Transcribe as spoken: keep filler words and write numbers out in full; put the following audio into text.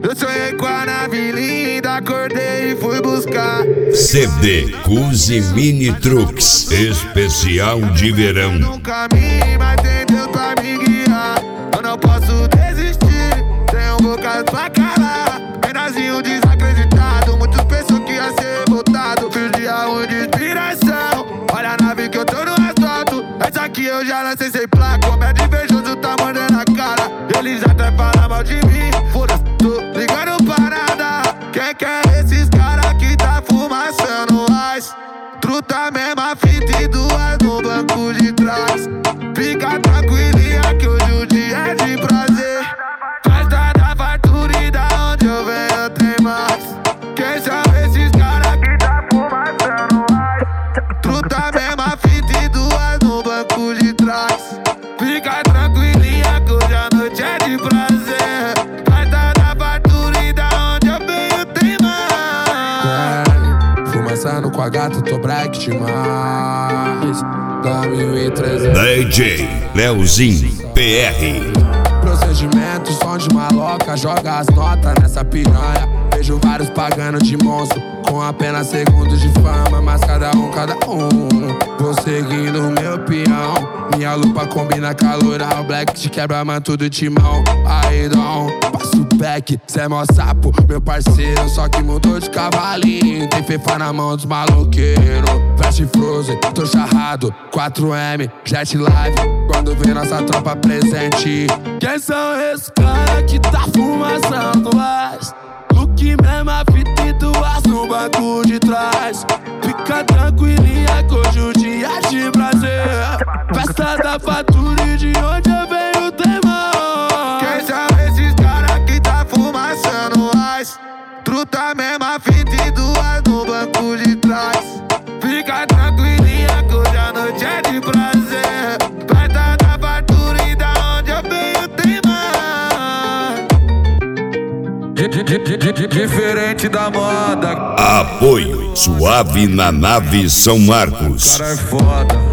Eu sonhei com a nave linda, acordei e fui buscar. C D Cuzi Mini Trucks, especial de verão. Nunca me, mas tem Deus pra me guiar. Eu não posso desistir, tenho boca pra calar. Menazinho desacreditado, muitos pensam que ia ser botado. Fiz dia um de inspiração, olha a nave que eu tô no asfalto. Essa aqui eu já lancei sem placa, como é de invejoso tá mandando a cara. Eles até falam mal de mim, foda-se, tô ligando pra nada. Quem que é esses cara que tá fumaçando ice? Truta mesma fita e duas no banco de trás. Fica tranquilinha que hoje o dia é de prazer. Festa da fartura e da onde eu venho tem mais. Quem são esses cara que tá fumaçando ice? Truta mesma fita e duas no banco de trás. Fica tranquilinha que hoje a noite é de prazer. Festa da fartura e da onde eu venho tem mais. Fumaçando com a gata, tô black demais. dois mil e trezentos D J Leozinho P R. Procedimento, som de maloca, joga as notas nessa piranha. Vejo vários pagando de monstro, com apenas segundos de fama, mas cada um, cada um. Vou seguindo o meu peão, minha lupa combina caloral. Black de quebra-mão, tudo de mão. Aí dom, passo o back, cê é mó sapo, meu parceiro. Só que mudou de cavalinho, tem fefa na mão dos maloqueiros. Flash Frozen, tô charrado, quatro M, Jet Live. Quando vem nossa tropa presente. Quem são esses cara que tá fumaçando mais? Look mesmo, a fita e duas no banco de trás. Fica tranquilinha que hoje o dia é de prazer. Festa da fatura e de onde eu venho tem mais. Quem são esses cara que tá fumaçando ice? Truta mesmo, a fita e duas no banco de trás. Fica tranquilinha que hoje a noite é de prazer. Festa da fartura e da onde eu venho tem mais. Diferente da moda. Apoio Suave na Nave São Marcos. Cara é foda.